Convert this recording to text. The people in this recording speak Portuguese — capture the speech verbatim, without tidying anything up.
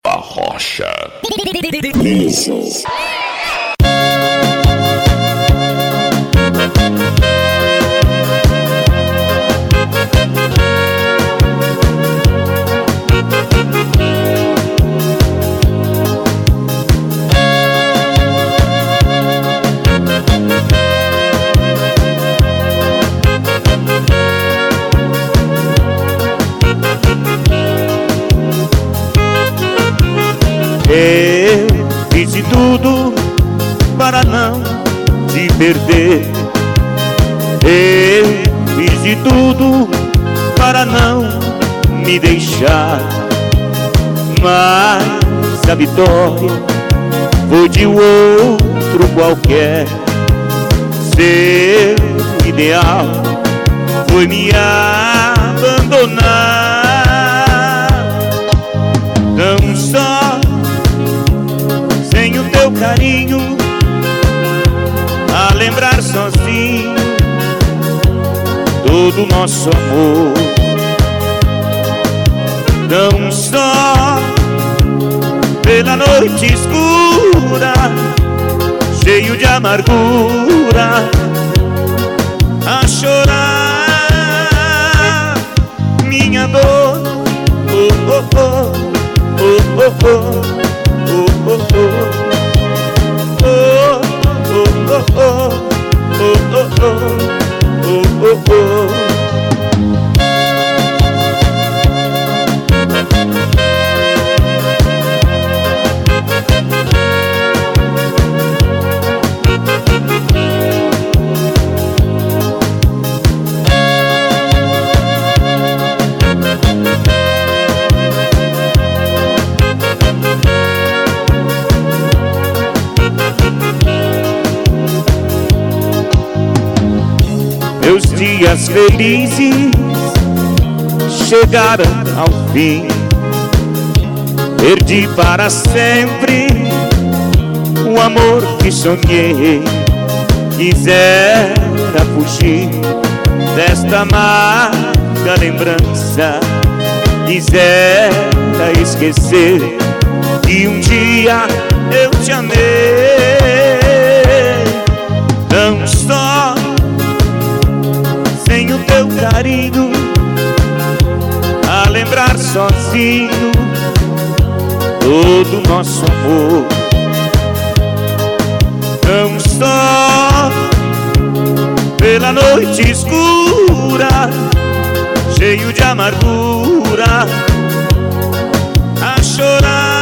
A Rocha. Eu fiz de tudo para não te perder. Eu fiz de tudo para não me deixar, mas a vitória foi de outro qualquer. Seu ideal foi me abandonar. Não só sem o teu carinho, a lembrar sozinho todo o nosso amor. Não só pela noite escura, cheio de amargura, a chorar minha dor. Oh, oh, oh, oh, oh, oh. Oh, oh, oh, oh, oh, oh, oh, oh, oh, oh, oh. Meus dias felizes chegaram ao fim. Perdi para sempre o amor que sonhei. Quisera fugir desta amarga lembrança. Quisera esquecer que um dia eu te amei. Não só sem o teu carinho, a lembrar sozinho todo o nosso amor. Não só pela noite escura, cheio de amargura, a chorar